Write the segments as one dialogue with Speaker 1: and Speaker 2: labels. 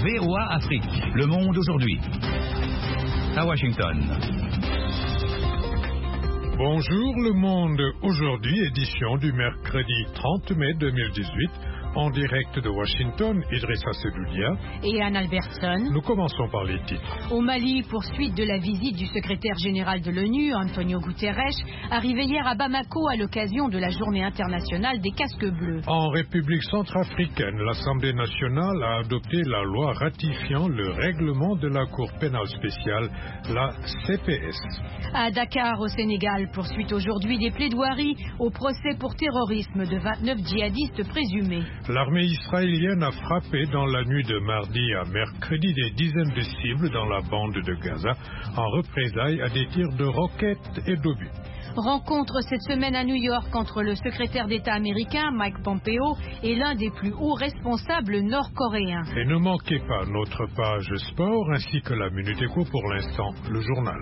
Speaker 1: VOA Afrique, Le Monde aujourd'hui. À Washington.
Speaker 2: Bonjour Le Monde aujourd'hui, édition du mercredi 30 mai 2018. En direct de Washington, Idrissa Sedoudia
Speaker 3: et Anne Albertson.
Speaker 2: Nous commençons par les titres.
Speaker 3: Au Mali, poursuite de la visite du secrétaire général de l'ONU, Antonio Guterres, arrivé hier à Bamako à l'occasion de la journée internationale des casques bleus.
Speaker 2: En République centrafricaine, l'Assemblée nationale a adopté la loi ratifiant le règlement de la Cour pénale spéciale, la CPS.
Speaker 3: À Dakar, au Sénégal, poursuite aujourd'hui des plaidoiries au procès pour terrorisme de 29 djihadistes présumés.
Speaker 2: L'armée israélienne a frappé dans la nuit de mardi à mercredi des dizaines de cibles dans la bande de Gaza en représailles à des tirs de roquettes et d'obus.
Speaker 3: Rencontre cette semaine à New York entre le secrétaire d'État américain Mike Pompeo et l'un des plus hauts responsables nord-coréens.
Speaker 2: Et ne manquez pas notre page sport ainsi que la Minute Éco pour l'instant, le journal.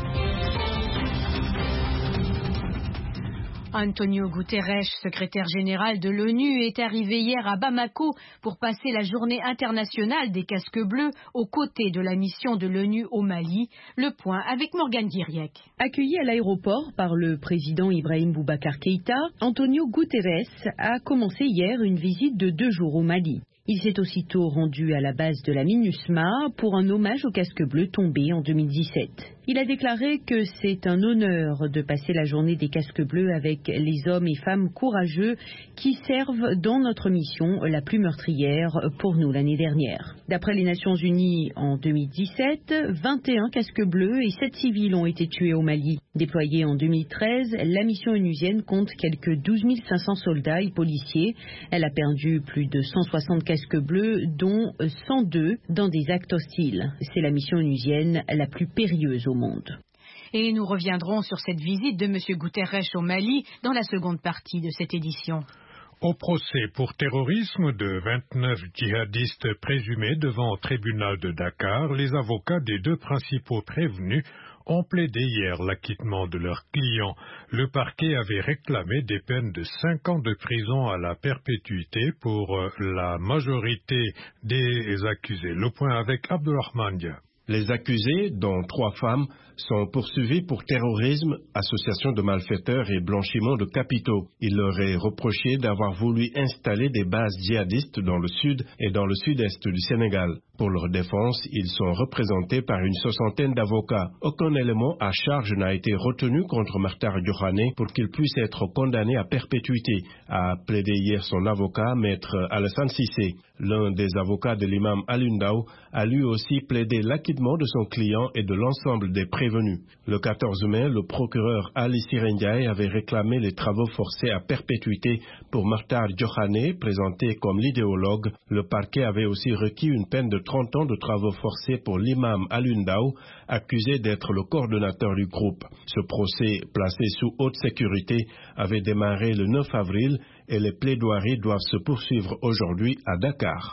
Speaker 3: Antonio Guterres, secrétaire général de l'ONU, est arrivé hier à Bamako pour passer la journée internationale des casques bleus aux côtés de la mission de l'ONU au Mali. Le point avec Morgane Guiriec.
Speaker 4: Accueilli à l'aéroport par le président Ibrahim Boubacar Keïta, Antonio Guterres a commencé hier une visite de 2 jours au Mali. Il s'est aussitôt rendu à la base de la MINUSMA pour un hommage aux casques bleus tombés en 2017. Il a déclaré que c'est un honneur de passer la journée des casques bleus avec les hommes et femmes courageux qui servent dans notre mission la plus meurtrière pour nous l'année dernière. D'après les Nations Unies, en 2017, 21 casques bleus et 7 civils ont été tués au Mali. Déployée en 2013, la mission onusienne compte quelques 12 500 soldats et policiers. Elle a perdu plus de 160 casques bleus, dont 102 dans des actes hostiles. C'est la mission onusienne la plus périlleuse au monde.
Speaker 3: Et nous reviendrons sur cette visite de M. Guterres au Mali dans la seconde partie de cette édition.
Speaker 2: Au procès pour terrorisme de 29 djihadistes présumés devant le tribunal de Dakar, les avocats des 2 principaux prévenus ont plaidé hier l'acquittement de leurs clients. Le parquet avait réclamé des peines de 5 ans de prison à la perpétuité pour la majorité des accusés. Le point avec Abdulrahman Dia.
Speaker 5: Les accusés, dont 3 femmes, sont poursuivis pour terrorisme, association de malfaiteurs et blanchiment de capitaux. Il leur est reproché d'avoir voulu installer des bases djihadistes dans le sud et dans le sud-est du Sénégal. Pour leur défense, ils sont représentés par une 60aine d'avocats. Aucun élément à charge n'a été retenu contre Martar Diokhane pour qu'il puisse être condamné à perpétuité, a plaidé hier son avocat, maître Alassane Cissé. L'un des avocats de l'imam Alundao a lui aussi plaidé l'acquittement de son client et de l'ensemble des prévenus. Le 14 mai, le procureur Ali Sirendiaï avait réclamé les travaux forcés à perpétuité pour Martar Diokhane, présenté comme l'idéologue. Le parquet avait aussi requis une peine de 30 ans de travaux forcés pour l'imam Alundao, accusé d'être le coordonnateur du groupe. Ce procès, placé sous haute sécurité, avait démarré le 9 avril et les plaidoiries doivent se poursuivre aujourd'hui à Dakar.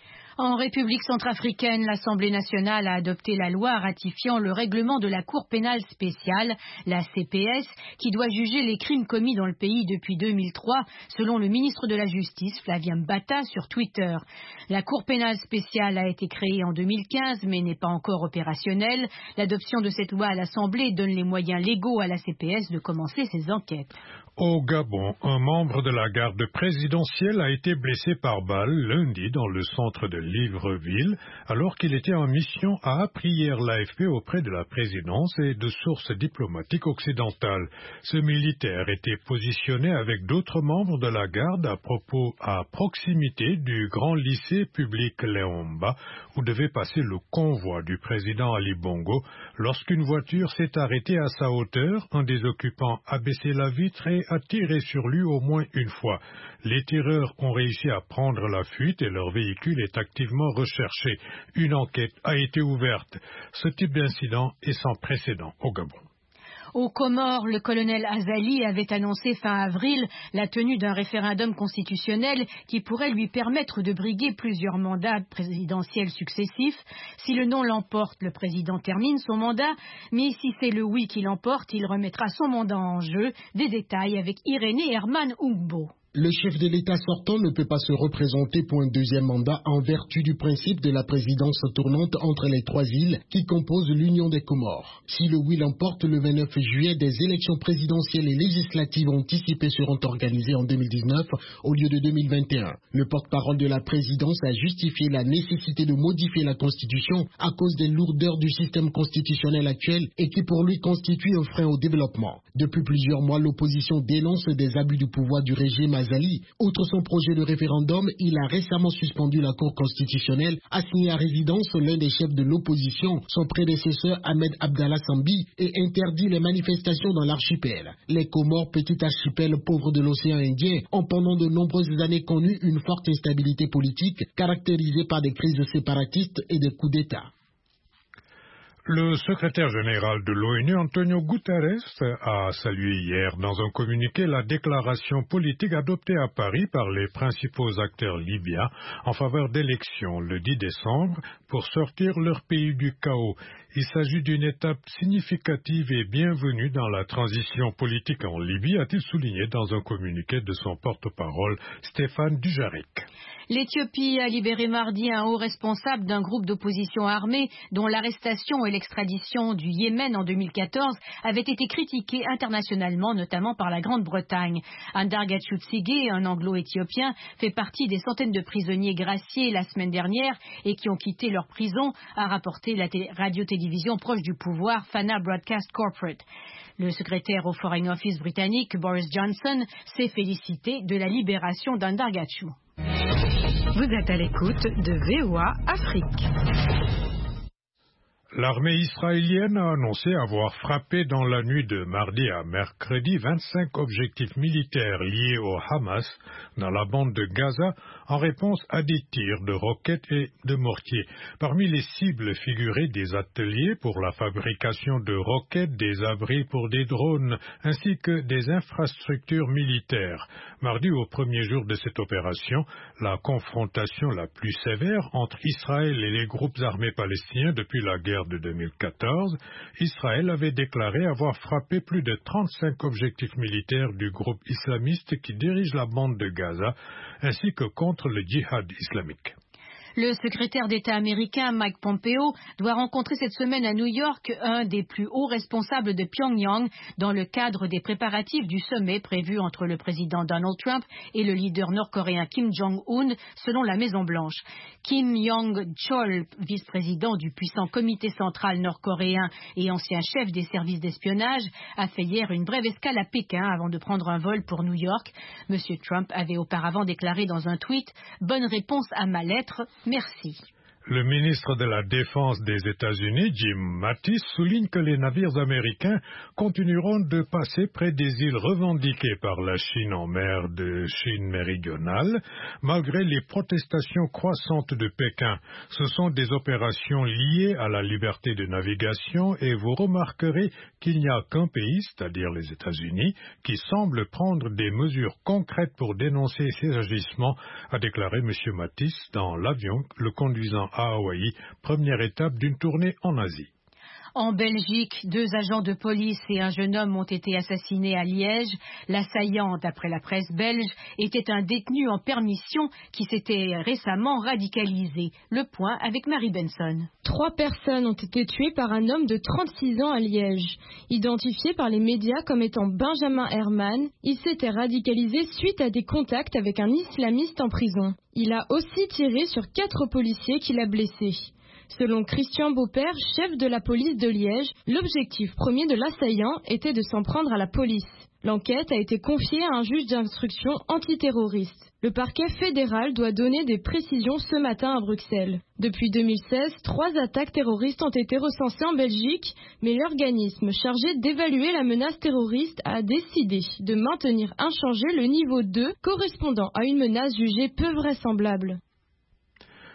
Speaker 3: En République centrafricaine, l'Assemblée nationale a adopté la loi ratifiant le règlement de la Cour pénale spéciale, la CPS, qui doit juger les crimes commis dans le pays depuis 2003, selon le ministre de la Justice, Flavien Mbata, sur Twitter. La Cour pénale spéciale a été créée en 2015, mais n'est pas encore opérationnelle. L'adoption de cette loi à l'Assemblée donne les moyens légaux à la CPS de commencer ses enquêtes.
Speaker 2: Au Gabon, un membre de la garde présidentielle a été blessé par balle lundi dans le centre de Libreville, alors qu'il était en mission, a appris hier l'AFP auprès de la présidence et de sources diplomatiques occidentales. Ce militaire était positionné avec d'autres membres de la garde à proximité du grand lycée public Léomba, où devait passer le convoi du président Ali Bongo. Lorsqu'une voiture s'est arrêtée à sa hauteur, un des occupants a baissé la vitre et a tiré sur lui au moins une fois. Les tireurs ont réussi à prendre la fuite et leur véhicule est activement recherché. Une enquête a été ouverte. Ce type d'incident est sans précédent au Gabon.
Speaker 3: Aux Comores, le colonel Azali avait annoncé fin avril la tenue d'un référendum constitutionnel qui pourrait lui permettre de briguer plusieurs mandats présidentiels successifs. Si le non l'emporte, le président termine son mandat, mais si c'est le oui qui l'emporte, il remettra son mandat en jeu. Des détails avec Irénée Herman Ougbo.
Speaker 6: Le chef de l'État sortant ne peut pas se représenter pour un deuxième mandat en vertu du principe de la présidence tournante entre les 3 îles qui composent l'Union des Comores. Si le oui l'emporte le 29 juillet, des élections présidentielles et législatives anticipées seront organisées en 2019 au lieu de 2021. Le porte-parole de la présidence a justifié la nécessité de modifier la Constitution à cause des lourdeurs du système constitutionnel actuel et qui pour lui constitue un frein au développement. Depuis plusieurs mois, l'opposition dénonce des abus du pouvoir du régime Azali. Outre son projet de référendum, il a récemment suspendu la Cour constitutionnelle, assigné à résidence l'un des chefs de l'opposition, son prédécesseur Ahmed Abdallah Sambi, et interdit les manifestations dans l'archipel. Les Comores, petit archipel pauvre de l'océan Indien, ont pendant de nombreuses années connu une forte instabilité politique caractérisée par des crises séparatistes et des coups d'État.
Speaker 2: Le secrétaire général de l'ONU, Antonio Guterres, a salué hier dans un communiqué la déclaration politique adoptée à Paris par les principaux acteurs libyens en faveur d'élections le 10 décembre pour sortir leur pays du chaos. Il s'agit d'une étape significative et bienvenue dans la transition politique en Libye, a-t-il souligné dans un communiqué de son porte-parole, Stéphane Dujarric.
Speaker 3: L'Éthiopie a libéré mardi un haut responsable d'un groupe d'opposition armée dont l'arrestation et l'extradition du Yémen en 2014 avaient été critiquées internationalement, notamment par la Grande-Bretagne. Andar Gatchoutsige, un anglo-éthiopien, fait partie des centaines de prisonniers graciés la semaine dernière et qui ont quitté leur prison, a rapporté la radio-télévision proche du pouvoir Fana Broadcast Corporate. Le secrétaire au Foreign Office britannique, Boris Johnson, s'est félicité de la libération d'Andar Gatchou.
Speaker 7: Vous êtes à l'écoute de VOA Afrique.
Speaker 2: L'armée israélienne a annoncé avoir frappé dans la nuit de mardi à mercredi 25 objectifs militaires liés au Hamas dans la bande de Gaza en réponse à des tirs de roquettes et de mortiers. Parmi les cibles figuraient des ateliers pour la fabrication de roquettes, des abris pour des drones ainsi que des infrastructures militaires. Mardi, au premier jour de cette opération, la confrontation la plus sévère entre Israël et les groupes armés palestiniens depuis la guerre de 2014, Israël avait déclaré avoir frappé plus de 35 objectifs militaires du groupe islamiste qui dirige la bande de Gaza, ainsi que contre le djihad islamique.
Speaker 3: Le secrétaire d'État américain Mike Pompeo doit rencontrer cette semaine à New York un des plus hauts responsables de Pyongyang dans le cadre des préparatifs du sommet prévu entre le président Donald Trump et le leader nord-coréen Kim Jong-un, selon la Maison-Blanche. Kim Yong-chol, vice-président du puissant comité central nord-coréen et ancien chef des services d'espionnage, a fait hier une brève escale à Pékin avant de prendre un vol pour New York. M. Trump avait auparavant déclaré dans un tweet « Bonne réponse à ma lettre. Merci ».
Speaker 2: Le ministre de la Défense des États-Unis, Jim Mattis, souligne que les navires américains continueront de passer près des îles revendiquées par la Chine en mer de Chine méridionale, malgré les protestations croissantes de Pékin. Ce sont des opérations liées à la liberté de navigation et vous remarquerez qu'il n'y a qu'un pays, c'est-à-dire les États-Unis, qui semble prendre des mesures concrètes pour dénoncer ces agissements, a déclaré M. Mattis dans l'avion le conduisant à Hawaï, première étape d'une tournée en Asie.
Speaker 3: En Belgique, 2 agents de police et un jeune homme ont été assassinés à Liège. L'assaillant, d'après la presse belge, était un détenu en permission qui s'était récemment radicalisé. Le point avec Marie Benson.
Speaker 8: 3 personnes ont été tuées par un homme de 36 ans à Liège. Identifié par les médias comme étant Benjamin Herman, il s'était radicalisé suite à des contacts avec un islamiste en prison. Il a aussi tiré sur 4 policiers qu'il a blessés. Selon Christian Beaupère, chef de la police de Liège, l'objectif premier de l'assaillant était de s'en prendre à la police. L'enquête a été confiée à un juge d'instruction antiterroriste. Le parquet fédéral doit donner des précisions ce matin à Bruxelles. Depuis 2016, 3 attaques terroristes ont été recensées en Belgique, mais l'organisme chargé d'évaluer la menace terroriste a décidé de maintenir inchangé le niveau 2 correspondant à une menace jugée peu vraisemblable.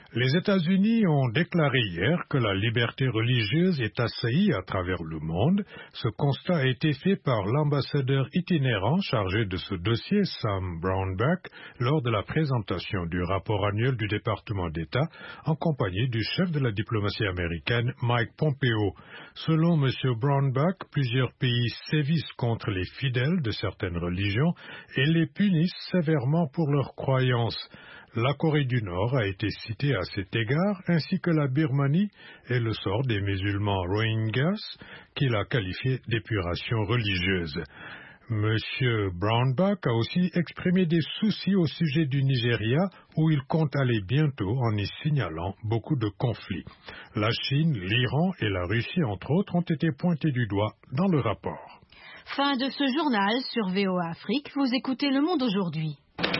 Speaker 2: Les États-Unis ont déclaré hier que la liberté religieuse est assaillie à travers le monde. Ce constat a été fait par l'ambassadeur itinérant chargé de ce dossier, Sam Brownback, lors de la présentation du rapport annuel du département d'État en compagnie du chef de la diplomatie américaine, Mike Pompeo. Selon M. Brownback, plusieurs pays sévissent contre les fidèles de certaines religions et les punissent sévèrement pour leurs croyances. La Corée du Nord a été citée à cet égard, ainsi que la Birmanie et le sort des musulmans Rohingyas, qu'il a qualifié d'épuration religieuse. M. Brownback a aussi exprimé des soucis au sujet du Nigeria, où il compte aller bientôt en y signalant beaucoup de conflits. La Chine, l'Iran et la Russie, entre autres, ont été pointés du doigt dans le rapport.
Speaker 3: Fin de ce journal sur VOA Afrique. Vous écoutez Le Monde aujourd'hui.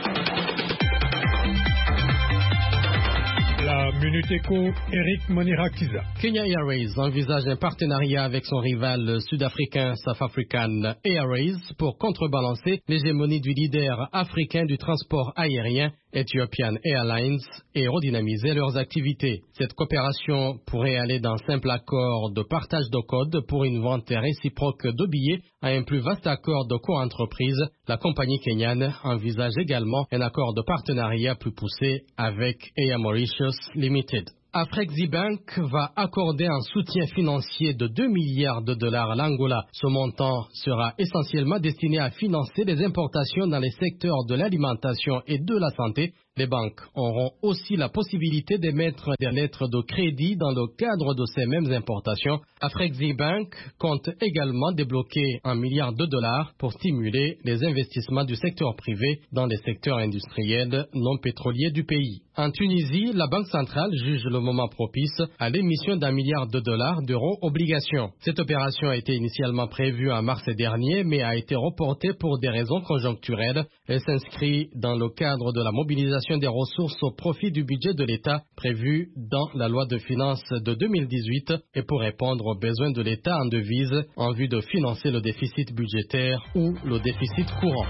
Speaker 2: La Minute Éco, Eric Manirakiza.
Speaker 9: Kenya Airways envisage un partenariat avec son rival sud-africain South African Airways pour contrebalancer l'hégémonie du leader africain du transport aérien, Ethiopian Airlines, et redynamiser leurs activités. Cette coopération pourrait aller d'un simple accord de partage de code pour une vente réciproque de billets à un plus vaste accord de co-entreprise. La compagnie kenyane envisage également un accord de partenariat plus poussé avec Air Mauritius Limited. Afreximbank va accorder un soutien financier de 2 milliards de dollars à l'Angola. Ce montant sera essentiellement destiné à financer les importations dans les secteurs de l'alimentation et de la santé. Les banques auront aussi la possibilité d'émettre des lettres de crédit dans le cadre de ces mêmes importations. Afreximbank compte également débloquer 1 milliard de dollars pour stimuler les investissements du secteur privé dans les secteurs industriels non pétroliers du pays. En Tunisie, la Banque centrale juge le moment propice à l'émission d'1 milliard de dollars d'euros obligations. Cette opération a été initialement prévue en mars dernier, mais a été reportée pour des raisons conjoncturelles. Elle s'inscrit dans le cadre de la mobilisation des ressources au profit du budget de l'État prévu dans la loi de finances de 2018 et pour répondre aux besoins de l'État en devises en vue de financer le déficit budgétaire ou le déficit courant.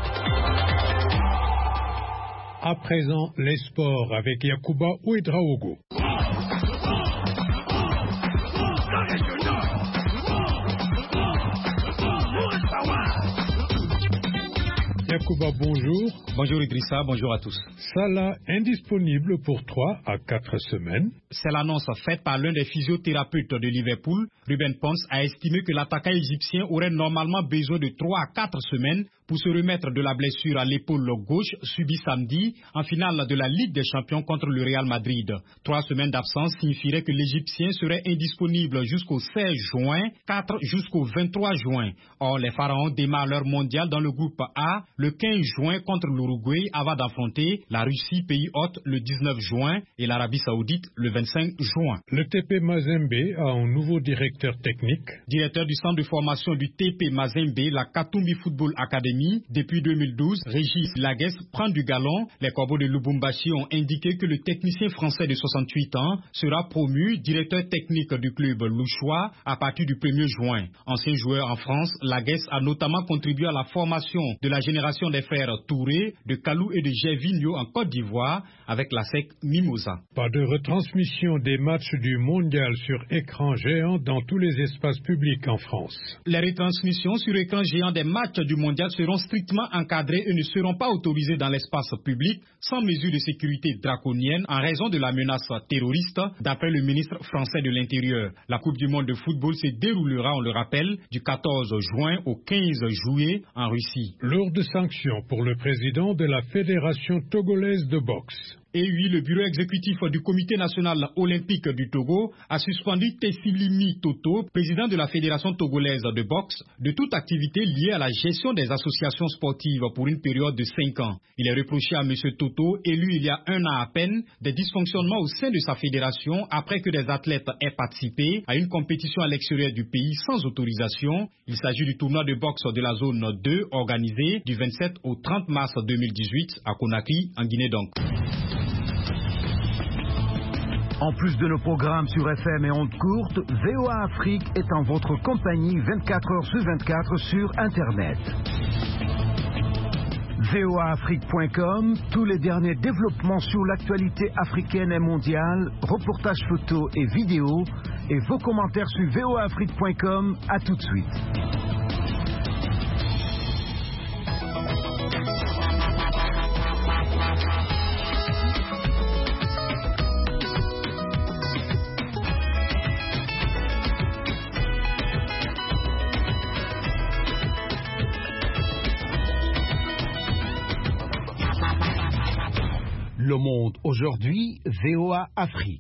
Speaker 2: À présent, les sports avec Yacouba Ouedraogo. Yacouba, bonjour.
Speaker 10: Bonjour Idrissa, bonjour à tous.
Speaker 2: Salah indisponible pour 3 à 4 semaines.
Speaker 10: C'est l'annonce faite par l'un des physiothérapeutes de Liverpool. Ruben Pons a estimé que l'attaquant égyptien aurait normalement besoin de 3 à 4 semaines pour se remettre de la blessure à l'épaule gauche subie samedi en finale de la Ligue des Champions contre le Real Madrid. 3 semaines d'absence signifierait que l'Égyptien serait indisponible jusqu'au 16 juin, 4 jusqu'au 23 juin. Or, les Pharaons démarrent leur mondial dans le groupe A le 15 juin contre l'Uruguay avant d'affronter la Russie, pays hôte, le 19 juin et l'Arabie Saoudite le 25 juin.
Speaker 2: Le TP Mazembe a un nouveau directeur technique.
Speaker 10: Directeur du centre de formation du TP Mazembe, la Katumbi Football Academy. Depuis 2012, Régis Laguès prend du galon. Les Corbeaux de Lubumbashi ont indiqué que le technicien français de 68 ans sera promu directeur technique du club louchois à partir du 1er juin. Ancien joueur en France, Laguès a notamment contribué à la formation de la génération des frères Touré, de Kalou et de Gervinho en Côte d'Ivoire avec la SEC Mimosa.
Speaker 2: Pas de retransmission des matchs du mondial sur écran géant dans tous les espaces publics en France.
Speaker 10: Les retransmissions sur écran géant des matchs du mondial seront strictement encadrées et ne seront pas autorisées dans l'espace public sans mesure de sécurité draconienne en raison de la menace terroriste, d'après le ministre français de l'Intérieur. La Coupe du monde de football se déroulera, on le rappelle, du 14 juin au 15 juillet en Russie.
Speaker 2: Lourde sanction pour le président de la Fédération togolaise de boxe.
Speaker 10: Et oui, le bureau exécutif du Comité national olympique du Togo a suspendu Tessilimi Toto, président de la Fédération togolaise de boxe, de toute activité liée à la gestion des associations sportives pour une période de 5 ans. Il est reproché à M. Toto, élu il y a 1 an à peine, des dysfonctionnements au sein de sa fédération après que des athlètes aient participé à une compétition à l'extérieur du pays sans autorisation. Il s'agit du tournoi de boxe de la zone 2 organisé du 27 au 30 mars 2018 à Conakry, en Guinée donc.
Speaker 1: En plus de nos programmes sur FM et ondes courtes, VOA Afrique est en votre compagnie 24 heures sur 24 sur Internet. voaafrique.com, tous les derniers développements sur l'actualité africaine et mondiale, reportages photos et vidéos, et vos commentaires sur voaafrique.com. À tout de suite. Le Monde aujourd'hui, VOA Afrique.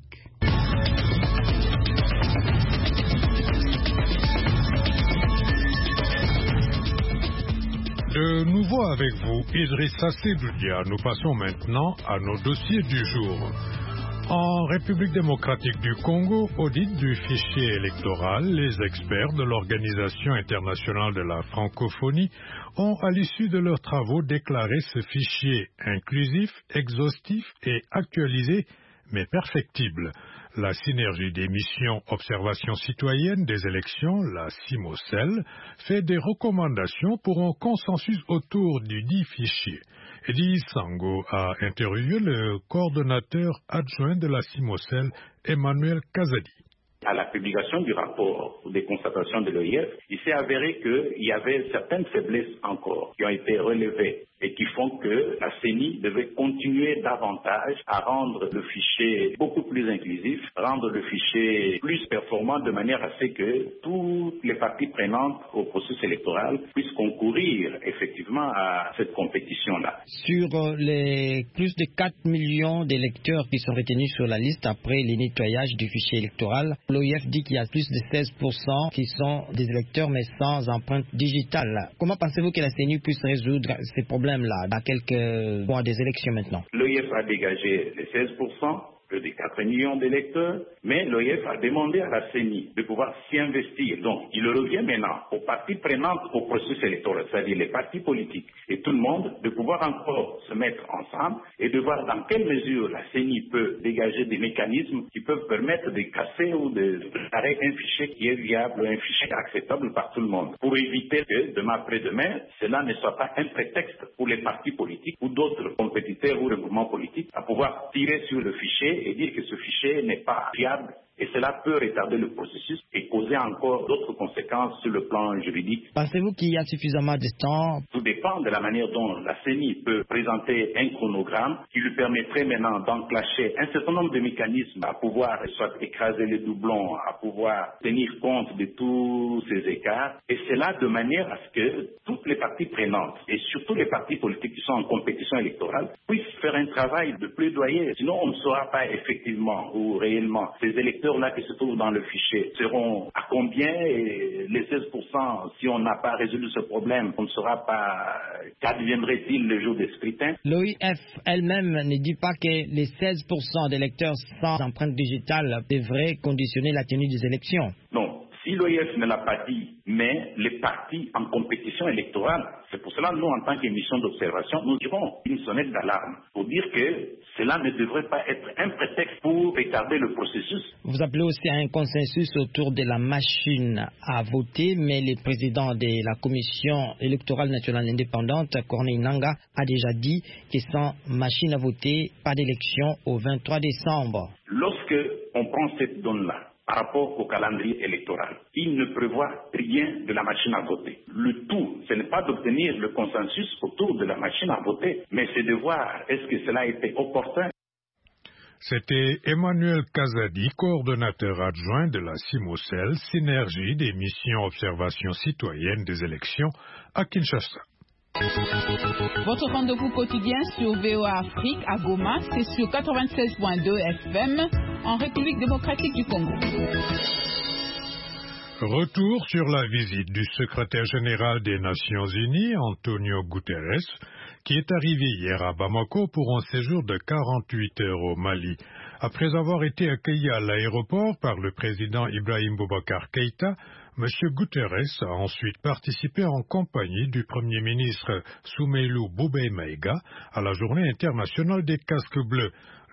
Speaker 2: De nouveau avec vous, Idrissa Seloudia. Nous passons maintenant à nos dossiers du jour. En République démocratique du Congo, audit du fichier électoral, les experts de l'Organisation internationale de la francophonie ont, à l'issue de leurs travaux, déclaré ce fichier inclusif, exhaustif et actualisé, mais perfectible. La synergie des missions Observation citoyenne des élections, la CIMOCEL, fait des recommandations pour un consensus autour du dit fichier. Eddie Sango a interviewé le coordonnateur adjoint de la CIMOCEL, Emmanuel Kazadi.
Speaker 11: À la publication du rapport ou des constatations de l'OIF, il s'est avéré qu'il y avait certaines faiblesses encore qui ont été relevées et qui font que la CENI devait continuer davantage à rendre le fichier beaucoup plus inclusif, rendre le fichier plus performant de manière à ce que toutes les parties prenantes au processus électoral puissent concourir effectivement à cette compétition-là.
Speaker 12: Sur les plus de 4 millions d'électeurs qui sont retenus sur la liste après le nettoyage du fichier électoral, l'OIF dit qu'il y a plus de 16% qui sont des électeurs mais sans empreinte digitale. Comment pensez-vous que la CENI puisse résoudre ces problèmes-là dans quelques mois des élections maintenant?
Speaker 11: L'OIF a dégagé les 16%. Plus de 4 millions d'électeurs, mais l'OIF a demandé à la CENI de pouvoir s'y investir. Donc, il revient maintenant aux parties prenantes au processus électoral, c'est-à-dire les partis politiques et tout le monde, de pouvoir encore se mettre ensemble et de voir dans quelle mesure la CENI peut dégager des mécanismes qui peuvent permettre de casser ou de préparer un fichier qui est viable, un fichier acceptable par tout le monde, pour éviter que demain après-demain, cela ne soit pas un prétexte pour les partis politiques ou d'autres compétiteurs ou regroupements politiques à pouvoir tirer sur le fichier et dire que ce fichier n'est pas fiable. Et cela peut retarder le processus et causer encore d'autres conséquences sur le plan juridique.
Speaker 12: Pensez-vous qu'il y a suffisamment de temps?
Speaker 11: Tout dépend de la manière dont la CENI peut présenter un chronogramme qui lui permettrait maintenant d'enclencher un certain nombre de mécanismes à pouvoir soit écraser les doublons, à pouvoir tenir compte de tous ces écarts. Et cela de manière à ce que toutes les parties prenantes et surtout les partis politiques qui sont en compétition électorale puissent faire un travail de plaidoyer. Sinon, on ne saura pas effectivement ou réellement ces électeurs là qui se trouvent dans le fichier seront à combien, et les 16%, si on n'a pas résolu ce problème, on ne saura pas qu'adviendrait-il le jour des scrutins.
Speaker 12: L'OIF elle-même ne dit pas que les 16% d'électeurs sans empreinte digitale devraient conditionner la tenue des élections.
Speaker 11: Non. Si l'OIF ne l'a pas dit, mais les partis en compétition électorale, c'est pour cela que nous, en tant qu'émission d'observation, nous tirons une sonnette d'alarme pour dire que cela ne devrait pas être un prétexte pour retarder le processus.
Speaker 12: Vous appelez aussi à un consensus autour de la machine à voter, mais le président de la Commission électorale nationale indépendante, Corneille Nangaa, a déjà dit que sans machine à voter, pas d'élection au 23 décembre.
Speaker 11: Lorsque on prend cette donne-là, par rapport au calendrier électoral, il ne prévoit rien de la machine à voter. Le tout, ce n'est pas d'obtenir le consensus autour de la machine à voter, mais c'est de voir est-ce que cela a été opportun.
Speaker 2: C'était Emmanuel Kazadi, coordonnateur adjoint de la CIMOCEL, Synergie des missions Observation citoyenne des élections à Kinshasa.
Speaker 13: Votre rendez-vous quotidien sur VOA Afrique à Goma, c'est sur 96.2 FM en République démocratique du Congo.
Speaker 2: Retour sur la visite du secrétaire général des Nations Unies, Antonio Guterres, qui est arrivé hier à Bamako pour un séjour de 48 heures au Mali. Après avoir été accueilli à l'aéroport par le président Ibrahim Boubacar Keïta, M. Guterres a ensuite participé en compagnie du Premier ministre Soumeilou Boubèye Maïga à la journée internationale des casques bleus.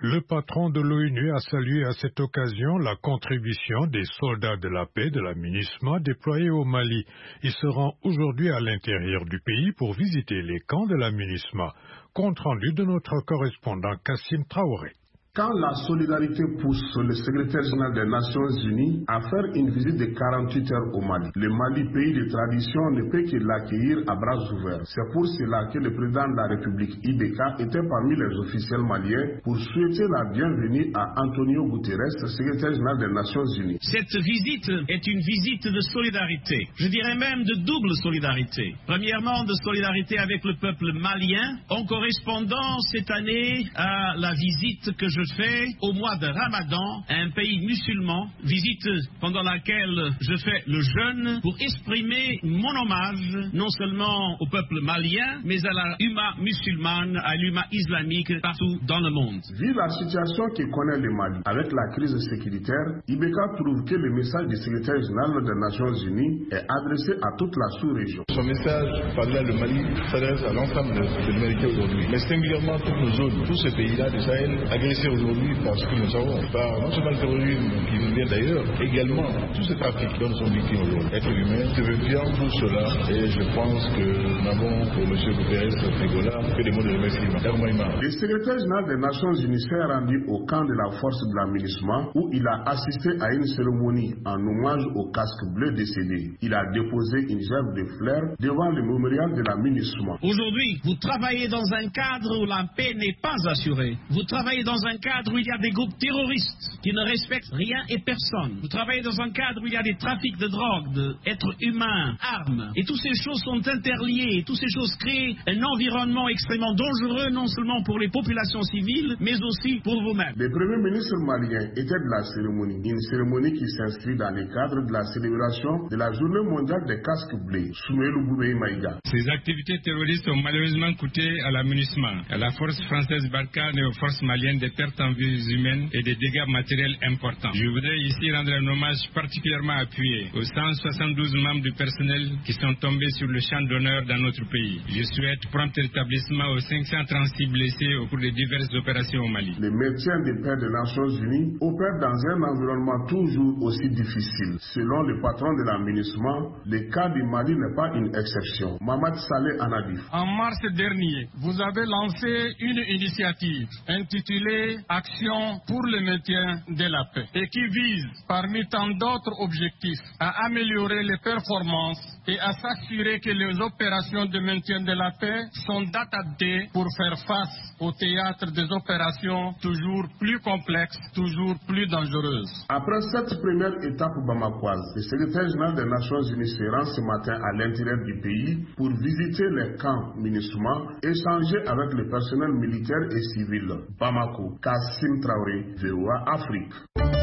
Speaker 2: Le patron de l'ONU a salué à cette occasion la contribution des soldats de la paix de la MINUSMA déployés au Mali. Il se rend aujourd'hui à l'intérieur du pays pour visiter les camps de la MINUSMA. Compte rendu de notre correspondant Kassim Traoré.
Speaker 14: Quand la solidarité pousse le secrétaire général des Nations Unies à faire une visite de 48 heures au Mali, le Mali, pays de tradition, ne peut que l'accueillir à bras ouverts. C'est pour cela que le président de la République, Ibeka, était parmi les officiels maliens pour souhaiter la bienvenue à Antonio Guterres, secrétaire général des Nations Unies.
Speaker 15: Cette visite est une visite de solidarité, je dirais même de double solidarité. Premièrement, de solidarité avec le peuple malien, en correspondant cette année à la visite que je fais au mois de Ramadan, un pays musulman, visite pendant laquelle je fais le jeûne pour exprimer mon hommage non seulement au peuple malien, mais à la Umma musulmane, à l'Umma islamique partout dans le monde.
Speaker 14: Vu la situation que connaît le Mali avec la crise sécuritaire, Ibeka trouve que le message du secrétaire général des Nations Unies est adressé à toute la sous-région.
Speaker 16: Son message parlait le Mali s'adresse à l'ensemble de l'humanité aujourd'hui, mais singulièrement toutes nos zones, tous ces pays-là du Sahel agressés aujourd'hui parce que nous savons par non seulement le terrorisme qui nous vient d'ailleurs, également tous ces trafics dont nous sommes victimes aujourd'hui. Être humain, c'est bien tout cela et je pense que nous n'avons pour M. Guterres Frigola que des mots de remerciement.
Speaker 14: Le secrétaire général des Nations Unies s'est rendu au camp de la force de la MINUSMA où il a assisté à une cérémonie en hommage au casque bleu décédé. Il a déposé une gerbe de fleurs devant le mémorial de la MINUSMA.
Speaker 15: Aujourd'hui, vous travaillez dans un cadre où la paix n'est pas assurée. Vous travaillez dans un cadre où il y a des groupes terroristes qui ne respectent rien et personne. Vous travaillez dans un cadre où il y a des trafics de drogue, d'êtres humains, armes. Et toutes ces choses sont interliées. Et toutes ces choses créent un environnement extrêmement dangereux, non seulement pour les populations civiles, mais aussi pour vous-même.
Speaker 14: Le premier ministre malien était de la cérémonie. Une cérémonie qui s'inscrit dans le cadre de la célébration de la journée mondiale des casques bleus. Soumaïlou Boubei Maïga.
Speaker 17: Ces activités terroristes ont malheureusement coûté à la MINUSMA, à la force française Barkhane et aux forces maliennes des pertes en vies humaines et des dégâts matériels importants. Je voudrais ici rendre un hommage particulièrement appuyé aux 172 membres du personnel qui sont tombés sur le champ d'honneur dans notre pays. Je souhaite prompt rétablissement aux 536 blessés au cours des diverses opérations au Mali.
Speaker 14: Le maintien des paix des Nations Unies opère dans un environnement toujours aussi difficile. Selon le patron de la MINUSMA, le cas du Mali n'est pas une exception. Mamad Saleh Anadif.
Speaker 18: En mars dernier, vous avez lancé une initiative intitulée Action pour le maintien de la paix et qui vise, parmi tant d'autres objectifs, à améliorer les performances et à s'assurer que les opérations de maintien de la paix sont adaptées pour faire face au théâtre des opérations toujours plus complexes, toujours plus dangereuses.
Speaker 14: Après cette première étape bamakoise, le secrétaire général des Nations Unies se rend ce matin à l'intérieur du pays pour visiter les camps MINUSMA, échanger avec le personnel militaire et civil. Bamako, Kassim Traoré, VOA Afrique.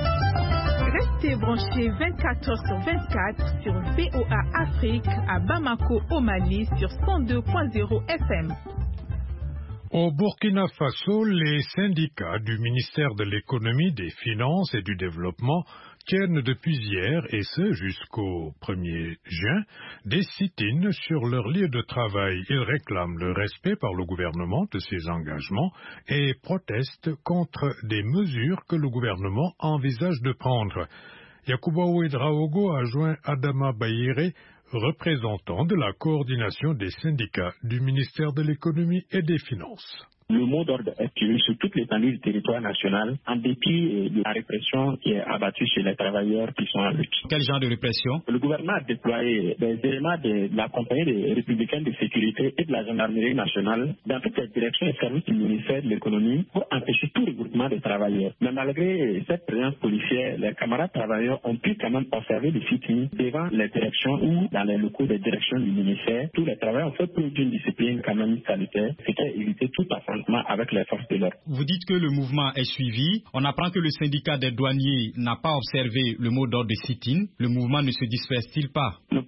Speaker 19: Restez branchés 24h/24 sur VOA Afrique à Bamako au Mali sur 102.0 FM.
Speaker 2: Au Burkina Faso, les syndicats du ministère de l'Économie, des Finances et du Développement tiennent depuis hier, et ce jusqu'au 1er juin, des sit-ins sur leur lieu de travail. Ils réclament le respect par le gouvernement de ses engagements et protestent contre des mesures que le gouvernement envisage de prendre. Yacouba Ouedraogo a joint Adama Bayere, représentant de la coordination des syndicats du ministère de l'Économie et des Finances.
Speaker 20: Le mot d'ordre est que sur toute l'étendue du territoire national, en dépit de la répression qui est abattue sur les travailleurs qui sont en lutte.
Speaker 10: Quel genre de répression?
Speaker 20: Le gouvernement a déployé des éléments de la compagnie des républicains de sécurité et de la gendarmerie nationale dans toutes les directions et services du ministère de l'économie pour empêcher tout regroupement des travailleurs. Mais malgré cette présence policière, les camarades travailleurs ont pu quand même observer des sit-ins devant les directions ou dans les locaux des directions du ministère. Tous les travailleurs ont fait preuve d'une discipline quand même salutaire, ce qui a évité tout affrontement avec les forces de l'ordre.
Speaker 10: Vous dites que le mouvement est suivi. On apprend que le syndicat des douaniers n'a pas observé le mot d'ordre de sit-in. Le mouvement ne se disperse-t-il pas?
Speaker 20: Le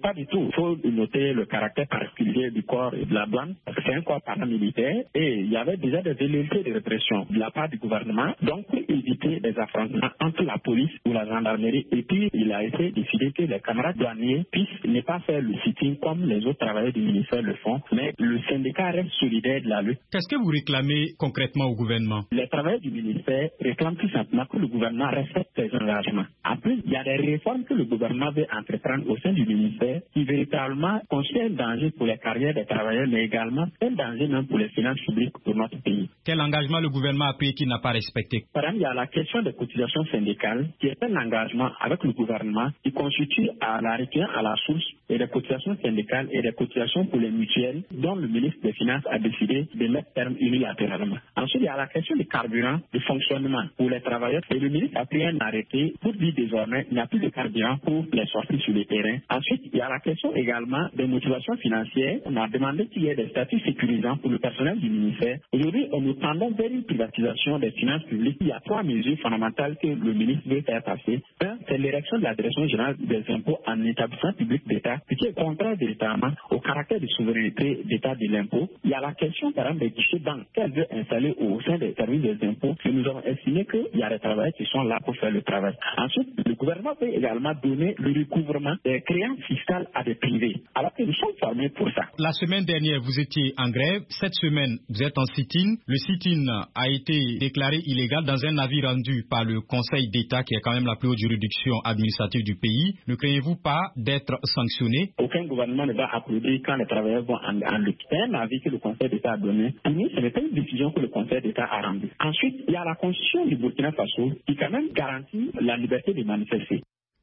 Speaker 20: Pas du tout. Il faut noter le caractère particulier du corps et de la douane, parce que c'est un corps paramilitaire et il y avait déjà des velléités de répression de la part du gouvernement. Donc, pour éviter des affrontements entre la police ou la gendarmerie, et puis il a été décidé que les camarades douaniers puissent ne pas faire le sitting comme les autres travailleurs du ministère le font, mais le syndicat reste solidaire de la lutte.
Speaker 10: Qu'est-ce que vous réclamez concrètement au gouvernement?
Speaker 20: Les travailleurs du ministère réclament tout simplement que le gouvernement respecte ses engagements. En plus, il y a des réformes que le gouvernement veut entreprendre au sein du ministère qui véritablement constituent un danger pour les carrières des travailleurs, mais également un danger même pour les finances publiques pour notre pays.
Speaker 10: Quel engagement le gouvernement a pris qu'il n'a pas respecté?
Speaker 20: Par exemple, il y a la question des cotisations syndicales qui est un engagement avec le gouvernement qui constitue à la retenue à la source et des cotisations syndicales et des cotisations pour les mutuelles dont le ministre des Finances a décidé de mettre terme unilatéralement. Ensuite, il y a la question du carburant, du fonctionnement pour les travailleurs et le ministre a pris un arrêté pour dire désormais il n'y a plus de carburant pour les sorties sur le terrain. Ensuite, il y a la question également des motivations financières. On a demandé qu'il y ait des statuts sécurisants pour le personnel du ministère. Aujourd'hui, nous tendons vers une privatisation des finances publiques. Il y a 3 mesures fondamentales que le ministre veut faire passer. Un, c'est l'érection de la Direction générale des impôts en établissement public d'État, ce qui est contraire véritablement au caractère de souveraineté d'État de l'impôt. Il y a la question, par exemple, des guichets banques qu'elle veut installer au sein des services des impôts. Et nous avons estimé qu'il y a des travailleurs qui sont là pour faire le travail. Ensuite, le gouvernement peut également donner le recouvrement des créances fiscales à des privés, alors que nous sommes formés pour ça.
Speaker 10: La semaine dernière, vous étiez en grève. Cette semaine, vous êtes en sit-in. Le sit-in a été déclaré illégal dans un avis rendu par le Conseil d'État, qui est quand même la plus haute juridiction administrative du pays. Ne craignez-vous pas d'être sanctionné?
Speaker 20: Aucun gouvernement ne va applaudir quand les travailleurs vont en lutte. C'est un avis que le Conseil d'État a donné. Pour nous, ce n'est pas une décision que le Conseil d'État a rendue. Ensuite, il y a la Constitution du Burkina Faso qui quand même garantit la liberté de manifester.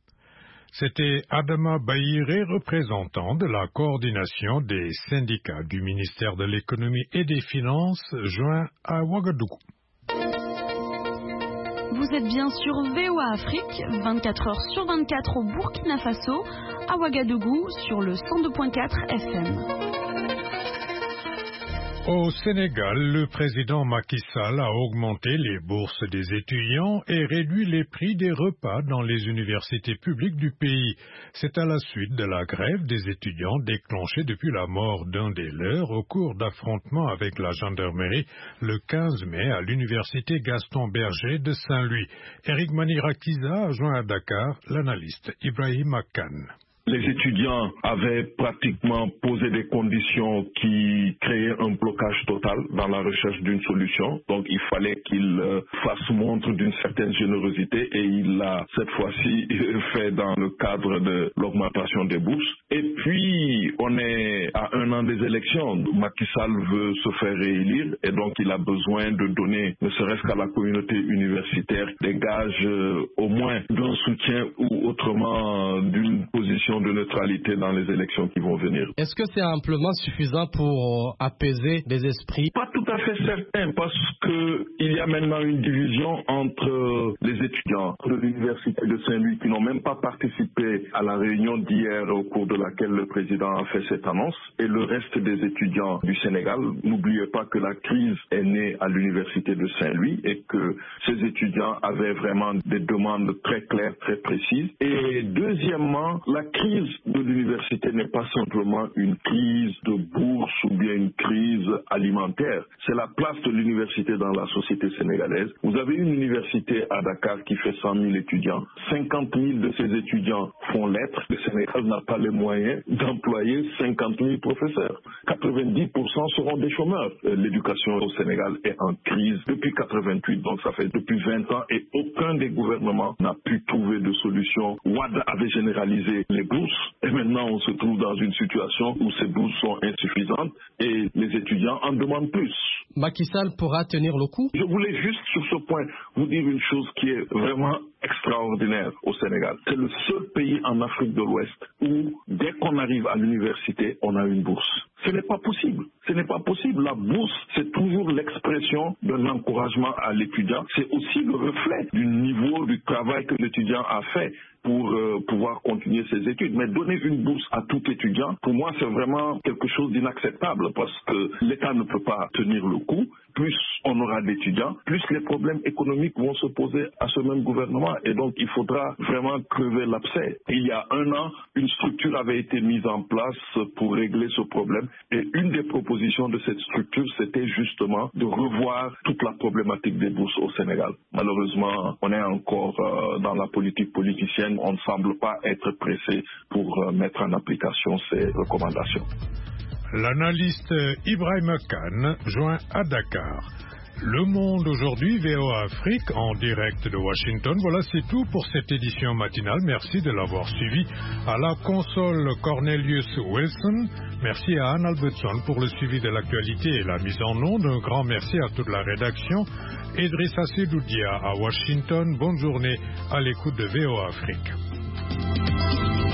Speaker 2: C'était Adama Bahiré, représentant de la coordination des syndicats du ministère de l'économie et des finances, joint à Ouagadougou.
Speaker 21: Vous êtes bien sur VOA Afrique, 24 heures sur 24 au Burkina Faso, à Ouagadougou, sur le 102.4 FM.
Speaker 2: Au Sénégal, le président Macky Sall a augmenté les bourses des étudiants et réduit les prix des repas dans les universités publiques du pays. C'est à la suite de la grève des étudiants déclenchée depuis la mort d'un des leurs au cours d'affrontements avec la gendarmerie le 15 mai à l'université Gaston Berger de Saint-Louis. Eric Manirakiza a joint à Dakar l'analyste Ibrahim Akan.
Speaker 22: Les étudiants avaient pratiquement posé des conditions qui créaient un blocage total dans la recherche d'une solution. Donc il fallait qu'ils fassent montre d'une certaine générosité et il l'a cette fois-ci fait dans le cadre de l'augmentation des bourses. Et puis on est à 1 an des élections. Macky Sall veut se faire réélire et donc il a besoin de donner, ne serait-ce qu'à la communauté universitaire, des gages au moins d'un soutien ou autrement d'une position de neutralité dans les élections qui vont venir.
Speaker 9: Est-ce que c'est amplement suffisant pour apaiser les esprits?
Speaker 22: Pas tout à fait certain, parce que il y a maintenant une division entre les étudiants de l'université de Saint-Louis qui n'ont même pas participé à la réunion d'hier au cours de laquelle le président a fait cette annonce et le reste des étudiants du Sénégal. N'oubliez pas que la crise est née à l'université de Saint-Louis et que ces étudiants avaient vraiment des demandes très claires, très précises. Et deuxièmement, la crise de l'université n'est pas simplement une crise de bourse ou bien une crise alimentaire. C'est la place de l'université dans la société sénégalaise. Vous avez une université à Dakar qui fait 100 000 étudiants. 50 000 de ces étudiants font lettres. Le Sénégal n'a pas les moyens d'employer 50 000 professeurs. 90% seront des chômeurs. L'éducation au Sénégal est en crise depuis 88, donc ça fait depuis 20 ans et aucun des gouvernements n'a pu trouver de solution. Ouad avait généralisé les bourses et maintenant on se trouve dans une situation où ces bourses sont insuffisantes et les étudiants en demandent plus.
Speaker 9: Macky Sall pourra tenir le coup?
Speaker 22: Je voulais juste sur ce point vous dire une chose qui est vraiment extraordinaire au Sénégal. C'est le seul pays en Afrique de l'Ouest où dès qu'on arrive à l'université, on a une bourse. Ce n'est pas possible. Ce n'est pas possible. La bourse, c'est toujours l'expression d'un encouragement à l'étudiant. C'est aussi le reflet du niveau du travail que l'étudiant a fait. pour pouvoir continuer ses études. Mais donner une bourse à tout étudiant, pour moi, c'est vraiment quelque chose d'inacceptable parce que l'État ne peut pas tenir le coup. Plus on aura d'étudiants, plus les problèmes économiques vont se poser à ce même gouvernement. Et donc, il faudra vraiment crever l'abcès. Il y a 1 an, une structure avait été mise en place pour régler ce problème. Et une des propositions de cette structure, c'était justement de revoir toute la problématique des bourses au Sénégal. Malheureusement, on est encore dans la politique politicienne. On ne semble pas être pressé pour mettre en application ces recommandations.
Speaker 2: L'analyste Ibrahim Khan joint à Dakar. Le Monde aujourd'hui, VOA Afrique, en direct de Washington. Voilà, c'est tout pour cette édition matinale. Merci de l'avoir suivi. À la console, Cornelius Wilson. Merci à Anne Albertson pour le suivi de l'actualité et la mise en onde. Un grand merci à toute la rédaction. Idrissa Sedoudia à Washington. Bonne journée à l'écoute de VOA Afrique.